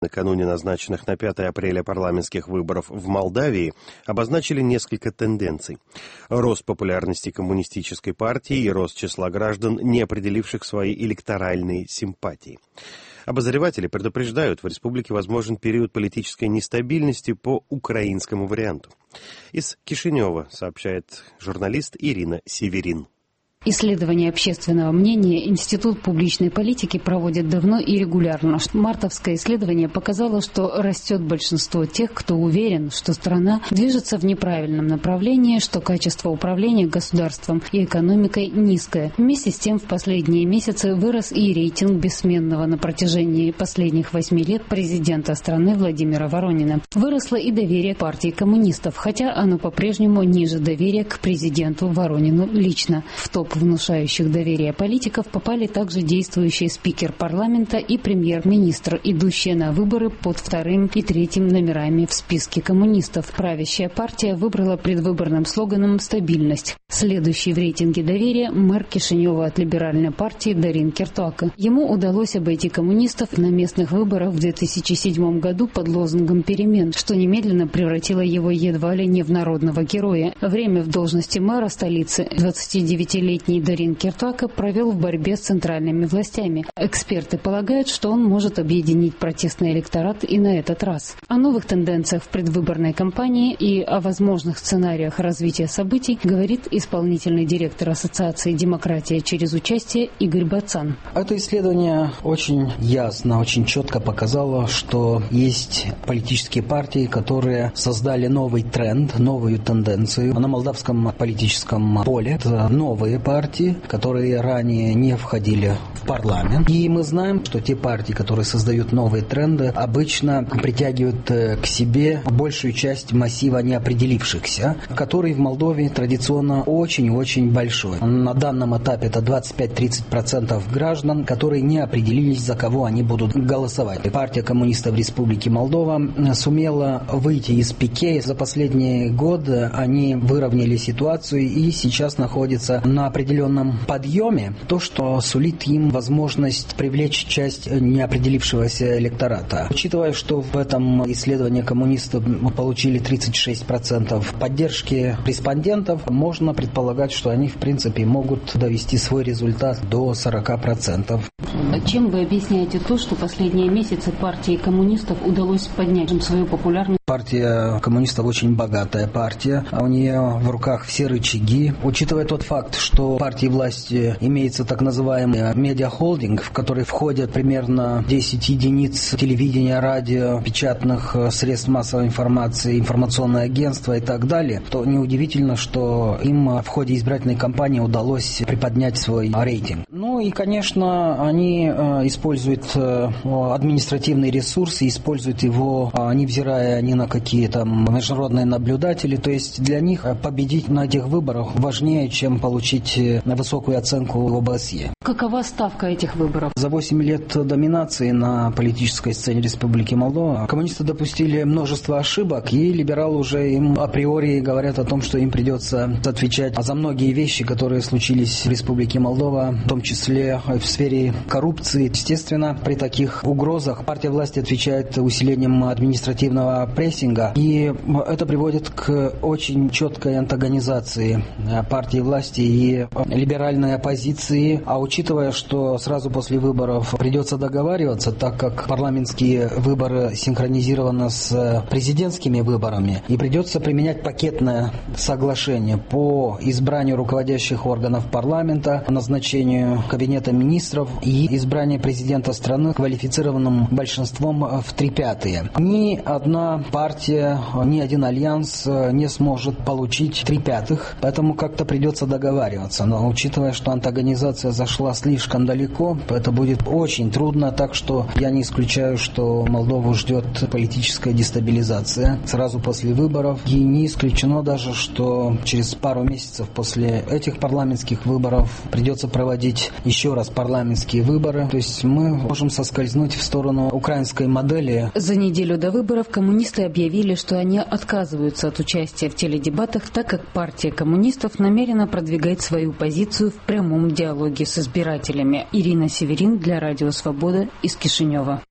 Накануне назначенных на 5 апреля парламентских выборов в Молдавии обозначили несколько тенденций. Рост популярности коммунистической партии и рост числа граждан, не определивших свои электоральные симпатии. Обозреватели предупреждают, в республике возможен период политической нестабильности по украинскому варианту. Из Кишинева сообщает журналист Ирина Северин. Исследование общественного мнения Институт публичной политики проводит давно и регулярно. Мартовское исследование показало, что растет большинство тех, кто уверен, что страна движется в неправильном направлении, что качество управления государством и экономикой низкое. Вместе с тем в последние месяцы вырос и рейтинг бессменного на протяжении последних 8 лет президента страны Владимира Воронина. Выросло и доверие к партии коммунистов, хотя оно по-прежнему ниже доверия к президенту Воронину лично. В топ внушающих доверие политиков попали также действующий спикер парламента и премьер-министр, идущие на выборы под 2-м и 3-м номерами в списке коммунистов. Правящая партия выбрала предвыборным слоганом «Стабильность». Следующий в рейтинге доверия мэр Кишинева от либеральной партии Дарин Кертуака. Ему удалось обойти коммунистов на местных выборах в 2007 году под лозунгом «Перемен», что немедленно превратило его едва ли не в народного героя. Время в должности мэра столицы 29-летний Дарин Кертуака провел в борьбе с центральными властями. Эксперты полагают, что он может объединить протестный электорат и на этот раз. О новых тенденциях в предвыборной кампании и о возможных сценариях развития событий говорит исполнительный директор Ассоциации «Демократия через участие» Игорь Бацан. Это исследование очень ясно, очень четко показало, что есть политические партии, которые создали новый тренд, новую тенденцию на молдавском политическом поле. Это новые партии, которые ранее не входили в парламент. И мы знаем, что те партии, которые создают новые тренды, обычно притягивают к себе большую часть массива неопределившихся, который в Молдове традиционно очень-очень большой. На данном этапе это 25-30% граждан, которые не определились, за кого они будут голосовать. Партия коммунистов Республики Молдова сумела выйти из пике. За последние годы они выровняли ситуацию и сейчас находятся на определенном подъеме, то, что сулит им возможность привлечь часть неопределившегося электората. Учитывая, что в этом исследовании коммунисты получили 36% поддержки респондентов, можно предполагать, что они в принципе могут довести свой результат до 40%. Чем вы объясняете то, что последние месяцы партии коммунистов удалось поднять свою популярность? Партия коммунистов очень богатая партия, у нее в руках все рычаги. Учитывая тот факт, что в партии власти имеется так называемый медиахолдинг, в который входят примерно 10 единиц телевидения, радио, печатных средств массовой информации, информационное агентство и так далее, то неудивительно, что им в ходе избирательной кампании удалось приподнять свой рейтинг. Ну и, конечно, они используют административный ресурс и используют его, невзирая ни на какие там международные наблюдатели. То есть для них победить на этих выборах важнее, чем получить высокую оценку в ОБСЕ. Какова ставка этих выборов? За 8 лет доминации на политической сцене Республики Молдова коммунисты допустили множество ошибок, и либералы уже им априори говорят о том, что им придется отвечать за многие вещи, которые случились в Республике Молдова, в том числе в сфере коррупции. Естественно, при таких угрозах партия власти отвечает усилением административного прессинга, и это приводит к очень четкой антагонизации партии власти и либеральной оппозиции. А учитывая, что сразу после выборов придется договариваться, так как парламентские выборы синхронизированы с президентскими выборами, и придется применять пакетное соглашение по избранию руководящих органов парламента, назначению кабинета министров и избранию президента страны квалифицированным большинством в 3/5. Ни одна партия, ни один альянс не сможет получить 3/5, поэтому как-то придется договариваться. Но учитывая, что антагонизация зашла слишком далеко, это будет очень трудно, так что я не исключаю, что Молдову ждет политическая дестабилизация сразу после выборов. И не исключено даже, что через пару месяцев после этих парламентских выборов придется проводить еще раз парламентские выборы. То есть мы можем соскользнуть в сторону украинской модели. За неделю до выборов коммунисты объявили, что они отказываются от участия в теледебатах, так как партия коммунистов намерена продвигать свою позицию в прямом диалоге с избирателями. Ирина Северин для Радио Свобода из Кишинева.